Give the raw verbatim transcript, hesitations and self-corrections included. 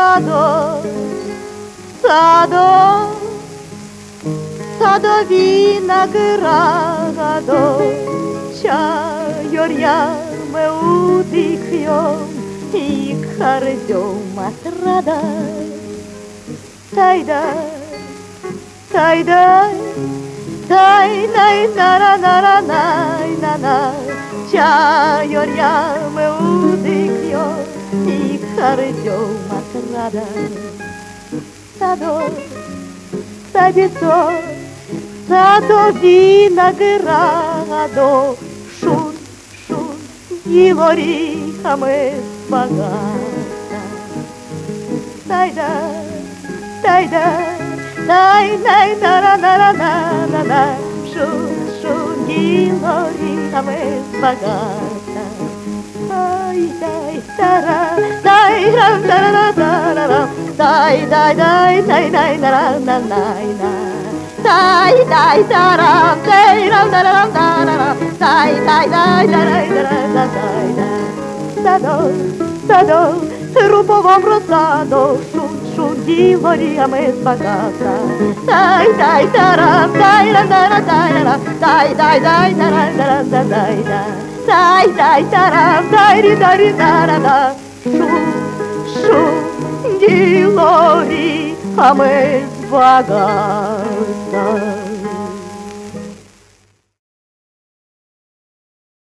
садок, садок, садові наградок, чайорями удихьом і кардьом отрада. Тай-дай, тай-дай, тай-най-нара-нара-най-на-на, чайорями удихьом і кардьом отрада. Садок, садицо, садові наградок, шут, шут, і горіхами багата. Тай-дай, тай-дай, тай-най-нара-нара-на-на-на, шут, шут, і горіхами багата. Ай-дай-тара, дай-рам-тара-тара-рам, дай-дай-дай, дай-дай-нара-на-най-на. Дай-дай-тарам, дай-рам-тарам-тарам, дай-дай-дай-дай-дай-дай-дай. Садок, садок, руповом розсадок, шут-шут, ділоріями збагата. Дай-дай-тарам, дай-рам-тарам-тарам, дай-дай-дай-дай-дай-дай-дай. Дай-дай-тарам, дай-рі-дай-рі-дай-дай. Шут-шут, ділоріями збагата.